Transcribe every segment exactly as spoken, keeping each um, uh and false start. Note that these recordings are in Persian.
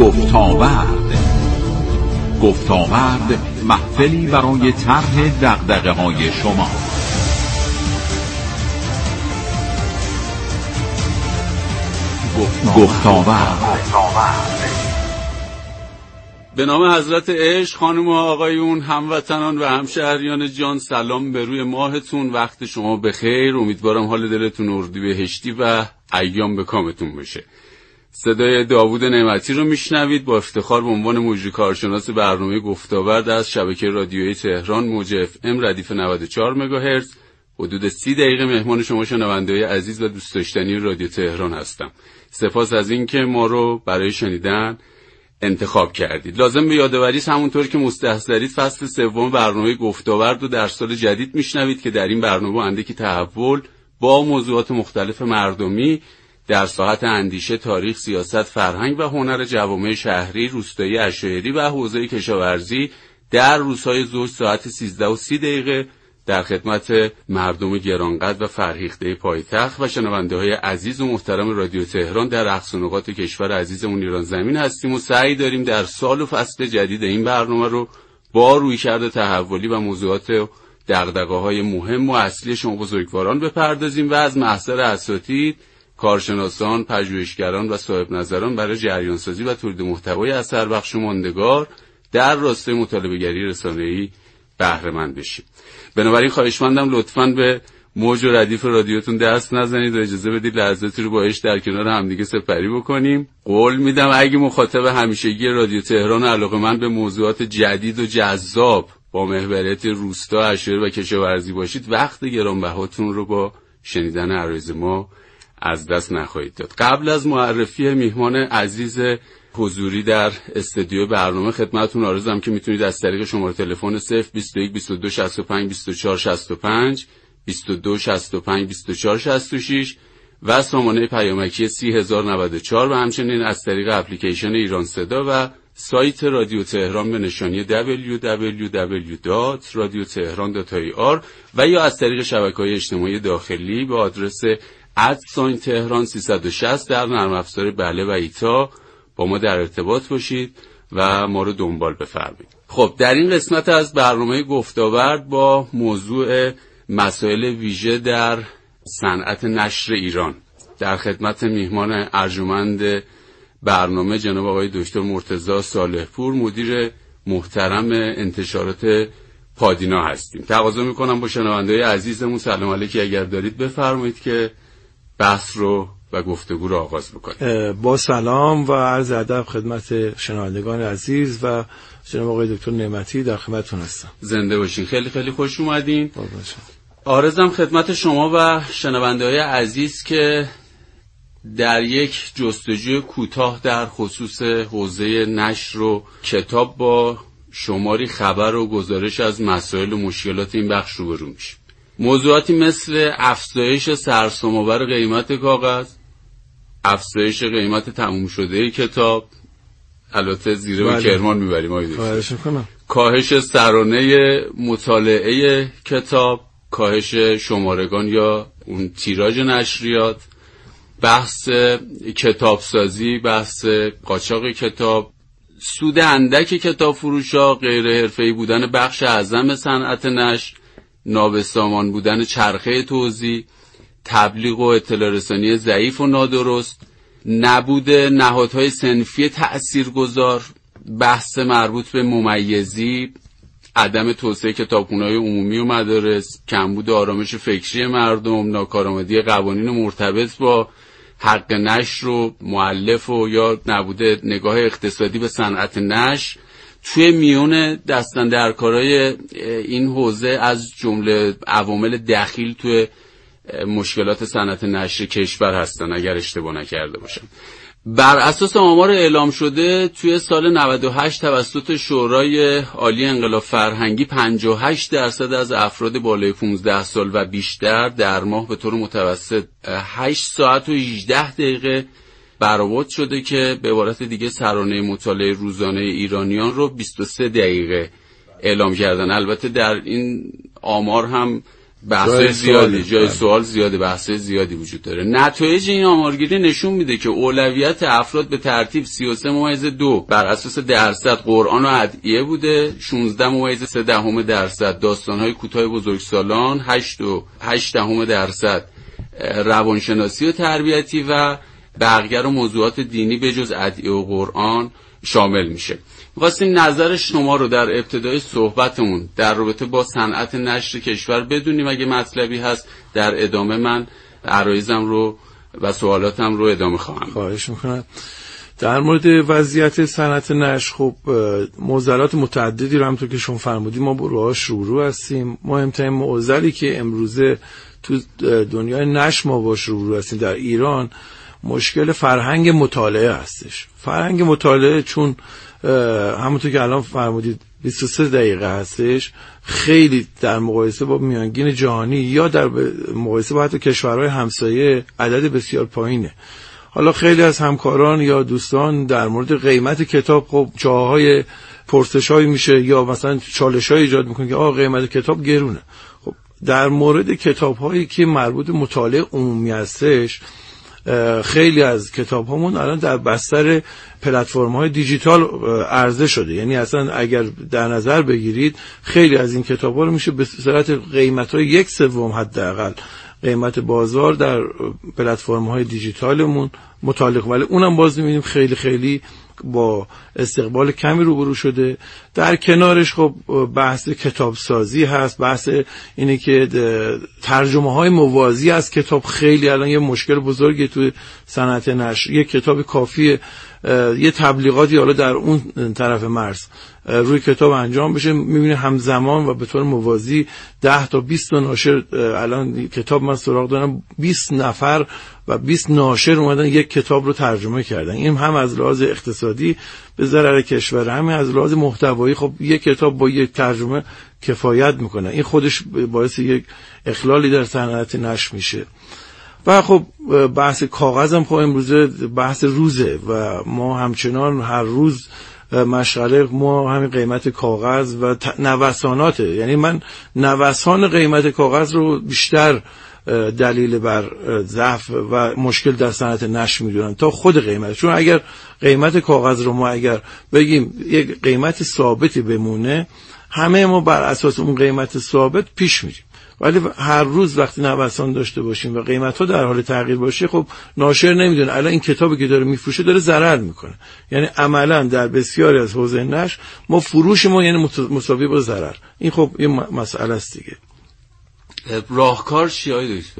گفتاورد. گفتاورد محفلی برای طرح دغدغه‌های شما. گفتاورد. به نام حضرت عشق، خانم و آقایون، هموطنان و همشهریان جان، سلام به روی ماهتون. وقت شما بخیر. امیدوارم حال دلتون اردیبهشتی و ایام به کامتون باشه. صدای داوود نعمتی رو میشنوید. با افتخار به عنوان مجری کارشناس برنامه گفتاورد از شبکه رادیویی تهران موج اف ام ردیف نود و چهار مگاهرتز حدود سی دقیقه مهمان شما شنونده‌های عزیز و دوست داشتنی رادیو تهران هستم. سپاس از این که ما رو برای شنیدن انتخاب کردید. لازم به یادآوری است همونطور که مستحضرید فصل سوم برنامه گفتاورد رو در سال جدید میشنوید که در این برنامه اندکی تحول با موضوعات مختلف مردمی در ساحت اندیشه، تاریخ، سیاست، فرهنگ و هنر جوامع شهری، روستایی، عشایری و حوزه کشاورزی در روزهای ظهر ساعت سیزده و سی دقیقه در خدمت مردم گرانقدر و فرهیخته پایتخت و شنونده‌های عزیز و محترم رادیو تهران در اقصا نقاط کشور عزیزمون ایران زمین هستیم و سعی داریم در سال و فصل جدید این برنامه رو با رویکرد تحولی و موضوعات دغدغه‌های مهم و اصلی شما بزرگواران بپردازیم و از محضر اساتید، کارشناسان، پژوهشگران و صاحب نظران برای جریان سازی و تولید محتوای اثربخش و ماندگار در راستای مطالبه‌گری رسانه‌ای بهره مند بشیم. بنابراین خواهشمندم لطفاً به موج و ردیف رادیوتون دست نزنید و اجازه بدید لحظاتی رو با عشق در کنار همدیگه سپری بکنیم. قول میدم اگه مخاطب همیشگی رادیو تهران علاقه‌مند به موضوعات جدید و جذاب با محوریت روستا، عشایر و کشاورزی باشید، وقت گرانبهاتون رو با شنیدن عرایض ما از دست نخواهید داد. قبل از معرفی میهمان عزیز حضوری در استودیو برنامه خدمتتون عرضم که میتونید از طریق شماره تلفن صفر بیست و یک بیست و دو شصت و پنج بیست و چهار شصت و پنج بیست و دو شصت و پنج بیست و چهار شصت و شش و سامانه پیامکی سی هزار و نود و چهار و همچنین از طریق اپلیکیشن ایران صدا و سایت رادیو تهران به نشانی دبلیو دبلیو دبلیو دات رادیو تهران دات آی آر و یا از طریق شبکه‌های اجتماعی داخلی به آدرس ادساین تهران سیصد و شصت در نرم افزار بله و ایتا با ما در ارتباط باشید و ما رو دنبال بفرمایید. خب در این قسمت از برنامه گفتاورد با موضوع مسائل ویژه در صنعت نشر ایران در خدمت میهمان ارجمند برنامه جناب آقای دکتر مرتضی صالح‌پور، مدیر محترم انتشارات پادینا هستیم. تقاضا میکنم با شنونده‌های عزیزمون سلام علیکی اگر دارید بفرمایید که بحث رو و گفتگو رو آغاز بکنیم. با سلام و عرض ادب خدمت شنوندگان عزیز و جناب آقای دکتر نعمتی در خدمتتون هستم. زنده باشین. خیلی خیلی خوش اومدین. آرزم خدمت شما و شنونده‌های عزیز که در یک جستجوی کوتاه در خصوص حوزه نشر و کتاب با شماری خبر و گزارش از مسائل و مشکلات این بخش روبرو میشیم. موضوعاتی مثل افزایش سرسام‌آور قیمت کاغذ، افزایش قیمت تموم شده کتاب، البته زیره به کرمان میبریم آقای دکتر، کاهش سرانه مطالعه کتاب، کاهش شمارگان یا اون تیراژ نشریات، بحث کتابسازی، بحث قاچاق کتاب، سود اندک کتاب فروشا، غیر حرفه‌ای بودن بخش اعظم صنعت نشر، نابسامان بودن چرخه توزیع، تبلیغ و اطلاع رسانی ضعیف و نادرست، نبود نهادهای صنفی تأثیرگذار، بحث مربوط به ممیزی، عدم توسعه کتابخونه‌های عمومی و مدارس، کمبود آرامش فکری مردم، ناکارآمدی قوانین مرتبط با حق نشر و مؤلف و یا نبود نگاه اقتصادی به صنعت نشر توی میون دستاندرکارای این حوزه از جمله عوامل دخیل توی مشکلات صنعت نشر کشور هستن اگر اشتباه نکرده باشم. بر اساس آمار اعلام شده توی سال نود و هشت توسط شورای عالی انقلاب فرهنگی پنجاه و هشت درصد از افراد بالای پانزده سال و بیشتر در ماه به طور متوسط هشت ساعت و هجده دقیقه برآورد شده که به عبارت دیگه سرانه مطالعه روزانه ایرانیان رو بیست و سه دقیقه اعلام کردن. البته در این آمار هم بحث زیادی، جای سوال زیاده، بحث زیادی وجود داره. نتایج این آمارگیری نشون میده که اولویت افراد به ترتیب سی و سه ممیز دو بر اساس درصد قرآن و ادعیه بوده، شانزده ممیز سه دهم درصد داستان‌های کوتاه بزرگسالان، هشت و هشت دهم درصد روانشناسی و تربیتی و بقیه رو موضوعات دینی به جز ادعیه و قرآن شامل میشه. می‌خواستیم نظر شما رو در ابتدای صحبتمون در رابطه با صنعت نشر کشور بدونیم. اگه مطلبی هست در ادامه من عرایزم رو و سوالاتم رو ادامه خواهم. خواهش میکنم. در مورد وضعیت صنعت نشر، خب معضلات متعددی رو همونطور که شما فرمودید ما باهاش روبرو هستیم. مهمترین معضلی که امروزه تو دنیای نشر ما باهاش روبرو هستیم در ایران مشکل فرهنگ مطالعه هستش. فرهنگ مطالعه چون همونطور که الان فرمودید بیست و سه دقیقه هستش، خیلی در مقایسه با میانگین جهانی یا در مقایسه با حتی کشورهای همسایه عدد بسیار پایینه. حالا خیلی از همکاران یا دوستان در مورد قیمت کتاب خب جاهای پرسشایی میشه یا مثلا چالش‌های ایجاد میکنه که آقا قیمت کتاب گرونه. خب در مورد کتاب‌هایی که مربوط به مطالعه عمومی هستش، خیلی از کتاب همون الان در بستر پلتفرم های دیجیتال عرضه شده. یعنی اصلا اگر در نظر بگیرید خیلی از این کتاب ها رو میشه به صورت قیمت های یک سوم حداقل قیمت بازار در پلتفرم های دیجیتالمون مطالعه، ولی اونم باز میبینیم خیلی خیلی با استقبال کمی روبرو شده. در کنارش خب بحث کتاب سازی هست، بحث اینه که ترجمه های موازی از کتاب خیلی الان یه مشکل بزرگی توی صنعت نشر. یه کتاب کافیه یه تبلیغاتی حالا در اون طرف مرز روی کتاب انجام بشه، میبینه همزمان و به طور موازی ده تا بیست تا ناشر الان کتاب من سراغ دارم بیست نفر و بیست ناشر اومدن یک کتاب رو ترجمه کردن. این هم از لحاظ اقتصادی به ضرر کشور، هم از لحاظ محتوایی خب یک کتاب با یک ترجمه کفایت میکنه. این خودش باعث یک اخلالی در صنعت نشر میشه. و خب بحث کاغذ هم خب امروزه بحث روزه و ما همچنان هر روز مشغله ما همین قیمت کاغذ و نوساناته. یعنی من نوسان قیمت کاغذ رو بیشتر دلیل بر ضعف و مشکل در صنعت نشر میدونن تا خود قیمت. چون اگر قیمت کاغذ رو ما اگر بگیم یک قیمت ثابتی بمونه، همه ما بر اساس اون قیمت ثابت پیش میریم. ولی هر روز وقتی نوسان داشته باشیم و قیمت‌ها در حال تغییر باشه، خب ناشر نمیدونه الان این کتابی که داره میفروشه داره ضرر میکنه. یعنی عملاً در بسیاری از حوزه نشر ما فروش ما یعنی مساوی با ضرر. این خب یه مسئله است دیگه. راهکار چیه دکتر؟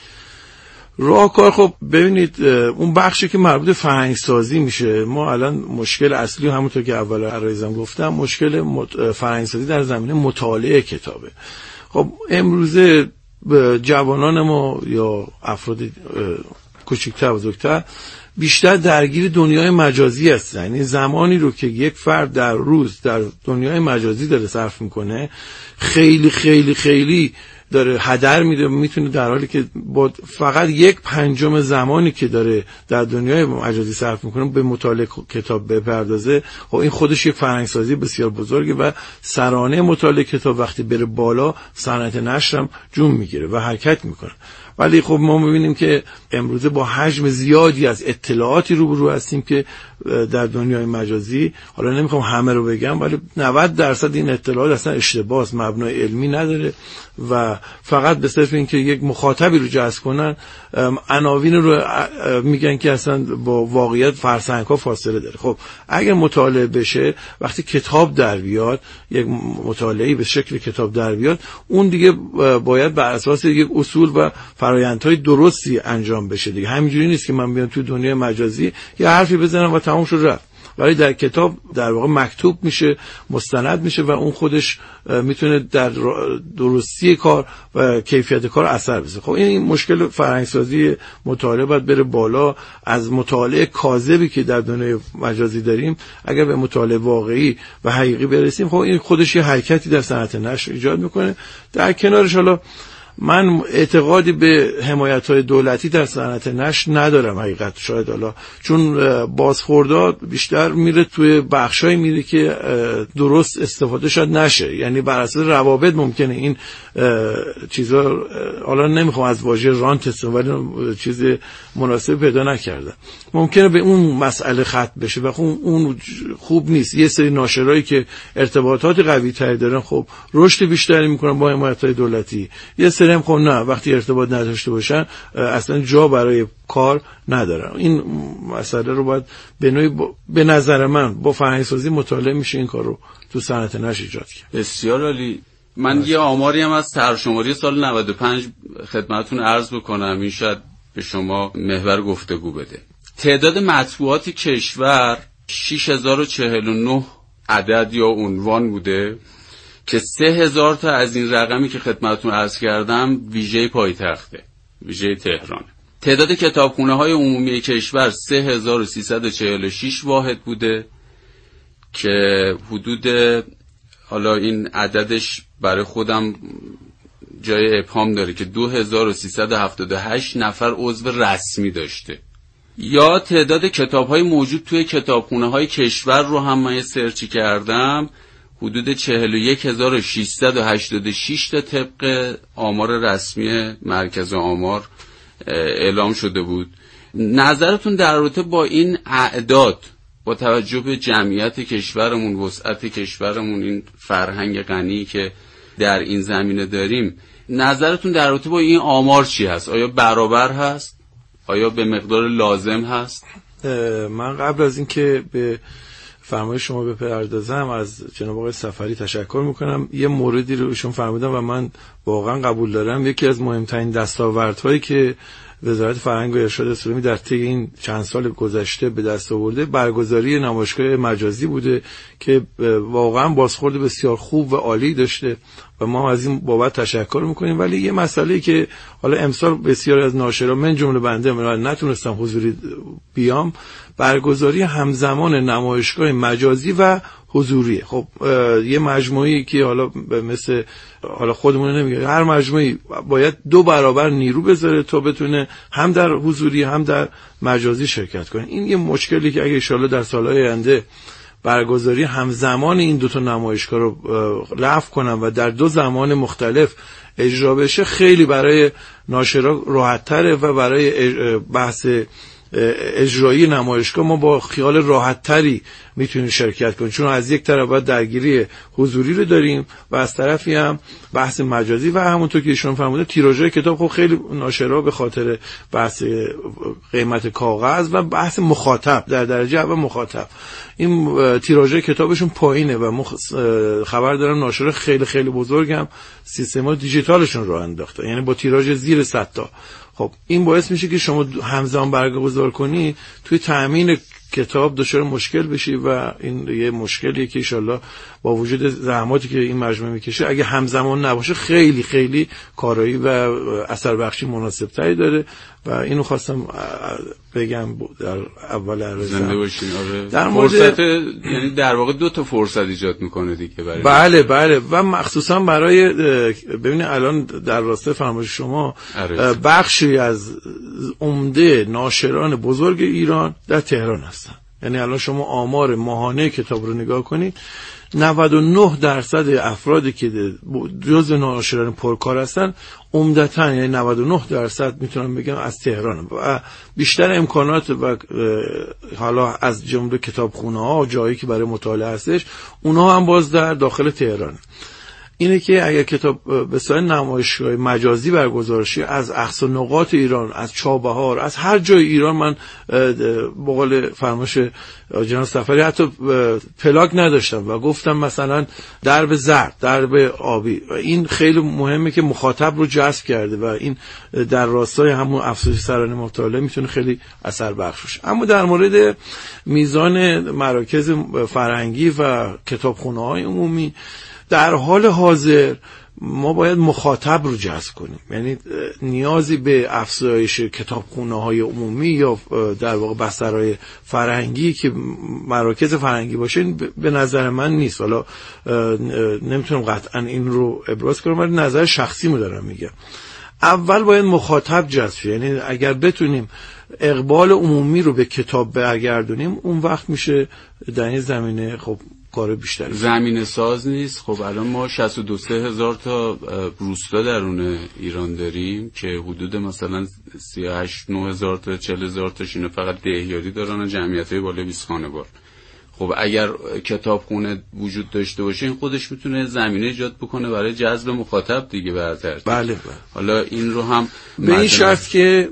راهکار خب ببینید اون بخشی که مربوط به فرهنگ سازی میشه، ما الان مشکل اصلی همونطور که اول عرایزم گفتم مشکل فرهنگ سازی در زمینه مطالعه کتابه. خب امروزه جوانان ما یا افراد کوچکتر و بزرگتر بیشتر درگیر دنیای مجازی هستن. یعنی زمانی رو که یک فرد در روز در دنیای مجازی داره صرف میکنه خیلی خیلی خیلی داره هدر میده، میتونه در حالی که با فقط یک پنجم زمانی که داره در دنیای مجازی صرف میکنه به مطالعه کتاب بپردازه. خب این خودش یک فرهنگسازی بسیار بزرگه و سرانه مطالعه کتاب وقتی بره بالا صنعت نشر هم جون میگیره و حرکت میکنه. ولی خب ما میبینیم که امروزه با حجم زیادی از اطلاعاتی روبرو هستیم که در دنیای مجازی، حالا نمیخوام همه رو بگم ولی نود درصد این اطلاعات اصلا اشتباهه، مبنای علمی نداره و فقط به صرف اینکه یک مخاطبی رو جذب کنن عناوین رو میگن که اصلا با واقعیت فرسنگ‌ها فاصله داره. خب اگر مطالعه بشه، وقتی کتاب در بیاد، یک مطالعه‌ای به شکل کتاب در بیاد، اون دیگه باید بر اساس یک اصول و فرآیندهای درستی انجام بشه دیگه. همینجوری نیست که من بیام تو دنیای مجازی یه حرفی بزنم و تموم شد رفت. ولی در کتاب در واقع مکتوب میشه، مستند میشه و اون خودش میتونه در درستی کار و کیفیت کار اثر بذاره. خب این مشکل فرهنگسازی مطالعه باید بره بالا. از مطالعه کاذبی که در دنیای مجازی داریم اگر به مطالعه واقعی و حقیقی برسیم، خب این خودش یه حرکتی در صنعت نشر ایجاد میکنه. در کنارش حالا من اعتقادی به حمایت‌های دولتی در صنعت نشر ندارم حقیقت، شاید حالا چون بازخوردها بیشتر میره توی بخشایی میره که درست استفاده شاید نشه، یعنی بر اساس روابط ممکنه این چیزا، حالا نمیخوام از واژه رانت استفاده ولی چیز مناسب پیدا نکردم، ممکنه به اون مسئله ختم بشه و خب اون خوب نیست. یه سری ناشرایی که ارتباطات قوی تری دارن خب رشد بیشتری میکنن با حمایت‌های دولتی، یه سری هم خب نه، وقتی ارتباط نداشته باشن اصلا جا برای کار ندارن. این مسئله رو باید به نوعی با... به نظر من با فرهنگ‌سازی مطالعه میشه این کار رو تو صنعت نشر ایجاد کرد. بسیار عالی. من یه آماری هم از سرشماری سال نود و پنج خدمتتون عرض بکنم، این شاید به شما محور گفتگو بده. تعداد مطبوعات کشور شش هزار و چهل و نه عدد یا عنوان بوده که سه هزار تا از این رقمی که خدمتتون عرض کردم ویژه پایتخته، ویژه تهران. تعداد کتابخونه‌های عمومی کشور سه هزار و سیصد و چهل و شش واحد بوده که حدود، حالا این عددش برای خودم جای ابهام داره که دو هزار و سیصد و هفتاد و هشت نفر عضو رسمی داشته. یا تعداد کتاب‌های موجود توی کتابخونه‌های کشور رو هم من سرچ کردم، حدود چهل و یک هزار و ششصد و هشتاد و شش تا طبق آمار رسمی مرکز آمار اعلام شده بود. نظرتون در رابطه با این اعداد، با توجه به جمعیت کشورمون، وسعت کشورمون، این فرهنگ غنی که در این زمینه داریم، نظرتون در رابطه با این آمار چی هست؟ آیا برابر هست؟ آیا به مقدار لازم هست؟ من قبل از اینکه به فرمایش شما بپردازم از جناب آقای صفری تشکر میکنم. یه موردی رو ایشون فرمودن و من واقعا قبول دارم. یکی از مهمترین دستاوردهایی که وزارت فرهنگ و ارشاد اسلامی در طی این چند سال گذشته به دست آورده برگزاری نمایشگاه مجازی بوده که واقعا بازخورد بسیار خوب و عالی داشته و ما از این بابت تشکر میکنیم. ولی یه مسئله که حالا امسال بسیار از ناشران من جمله بنده من نتونستم حضوری بیام، برگزاری همزمان نمایشگاه مجازی و حضوریه. خب یه مجموعی که حالا مثل حالا خودمون نمیگه، هر مجموعی باید دو برابر نیرو بذاره تا بتونه هم در حضوری هم در مجازی شرکت کنه. این یه مشکلی که اگه ان شاءالله در سالهای آینده برگزاری همزمان این دو تا نمایشگاه رو لغو کنن و در دو زمان مختلف اجرا بشه، خیلی برای ناشرا راحت‌تره و برای بحث اجرایی نمایشگاه ما با خیال راحت تری میتونیم شرکت کنیم، چون از یک طرف باید درگیری حضوری رو داریم و از طرفی هم بحث مجازی و همونطور که ایشون فرمودن تیراژهای کتاب خب خیلی ناشرا به خاطر بحث قیمت کاغذ و بحث مخاطب در درجه اول مخاطب این تیراژهای کتابشون پایینه و مخ... خبر دارم ناشرا خیلی خیلی بزرگم سیستم دیجیتالشون رو انداخته، یعنی با تیراژ زیر صد تا. خب این باعث میشه که شما همزمان برگزار کنی توی تأمین کتاب دچار مشکل بشی و این یه مشکلیه که انشالله با وجود زحماتی که این مجموعه میکشه اگه همزمان نباشه خیلی خیلی کارایی و اثر بخشی مناسب تری داره و اینو خواستم بگم در اول عرض. زنده باشین. آره. در مورد فرصت، یعنی در واقع دو تا فرصت ایجاد میکنه دیگه برای بله بله و مخصوصا برای ببینید الان در راسته فرمایش شما بخشی از عمده ناشران بزرگ ایران در تهران هستن. یعنی الان شما آمار ماهانه کتاب رو نگاه کنید، نود و نه درصد افرادی که جزو ناشران پرکار هستن عمدتاً یعنی نود و نه درصد میتونم بگم از تهران و بیشتر امکانات و حالا از جمله کتابخونه‌ها و جایی که برای مطالعه هستش اونها هم باز در داخل تهران. اینه که اگر کتاب به صورت نمایشگاه مجازی برگزار شه از اقصا نقاط ایران، از چابهار، از هر جای ایران، من به قول فرمایش جناب صفری حتی پلاک نداشتم و گفتم مثلا درب زرد، درب آبی و این خیلی مهمه که مخاطب رو جذب کرده و این در راستای همون افزایش سرانه مطالعه میتونه خیلی اثر بخش باشه. اما در مورد میزان مراکز فرهنگی و کتابخونه‌های عمومی در حال حاضر ما باید مخاطب رو جذب کنیم، یعنی نیازی به افزایش کتابخونه‌های عمومی یا در واقع بسترهای فرهنگی که مراکز فرهنگی باشه به نظر من نیست. حالا نمیتونم قطعا این رو ابراز کنم ولی نظر شخصی مو دارم میگم. اول باید مخاطب جذب، یعنی اگر بتونیم اقبال عمومی رو به کتاب برگردونیم اون وقت میشه در این زمینه خب کار بیشتری. زمینه ساز نیست. خب الان ما شصت و دو هزار تا روستا درون ایران داریم که حدود مثلا سی و هشت نه هزار تا چهل هزار تاش اینا فقط دهیاری دارن و جمعیت‌های بالای بیست خانوار. خب اگر کتابخونه وجود داشته باشه این خودش میتونه زمینه ایجاد بکنه برای جذب مخاطب دیگه برتر. بله بله. حالا این رو هم به این شرط که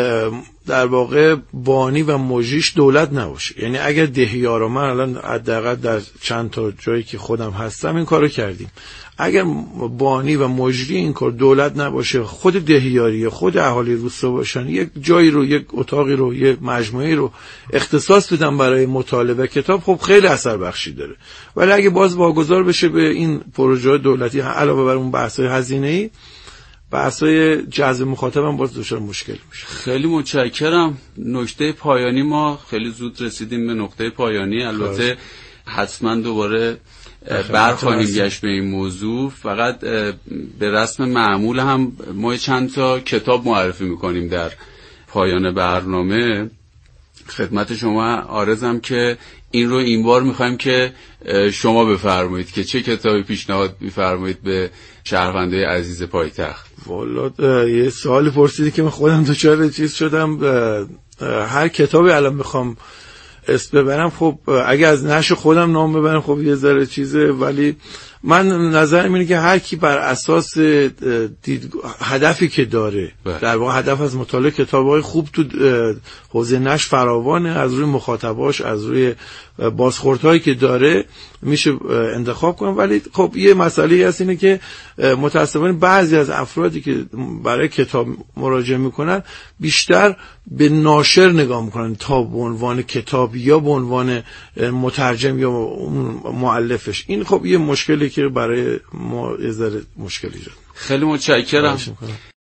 در واقع بانی و مجریش دولت نباشه. یعنی اگر دهیارا، من الان حداقل در چند تا جایی که خودم هستم این کارو کردیم، اگر بانی و مجری این کار دولت نباشه، خود دهیاری خود اهالی روستا باشن، یک جایی رو، یک اتاقی رو، یک مجموعه رو اختصاص بدن برای مطالعه کتاب، خب خیلی اثر بخشی داره. ولی اگه باز واگذار بشه به این پروژه دولتی علاوه بر اون بحث‌های هزینه‌ای، بحث‌های جذب مخاطب هم باز دچار مشکل میشه. خیلی متشکرم. نکته پایانی، ما خیلی زود رسیدیم به نقطه پایانی. البته حتما دوباره برخواهیم گشت به این موضوع. فقط به رسم معمول هم ما چند تا کتاب معرفی میکنیم در پایان برنامه. خدمت شما عارضم که این رو این بار میخوایم که شما بفرمایید که چه کتابی پیشنهاد میفرمایید به شهروندای عزیز پایتخت. والا یه سوالی پرسیدی که من خودم دچار چیز شدم. هر کتابی الان میخوام اسم ببرم، خب اگه از نشر خودم نام ببرم خب یه ذره چیزه، ولی من نظرم اینه که هر کی بر اساس دید... هدفی که داره، در واقع هدف از مطالعه کتاب‌های خوب تو حوزه نشر فراوانه، از روی مخاطباش، از روی بازخوردهایی که داره میشه انتخاب کنم. ولی خب یه مسئله هست اینه که متأسفانه بعضی از افرادی که برای کتاب مراجعه میکنن بیشتر به ناشر نگاه میکنن تا به عنوان کتاب یا به عنوان مترجم یا مؤلفش. این خب یه مشکلی که برای ما یه ذره مشکل ایجاد. خیلی متشکرم.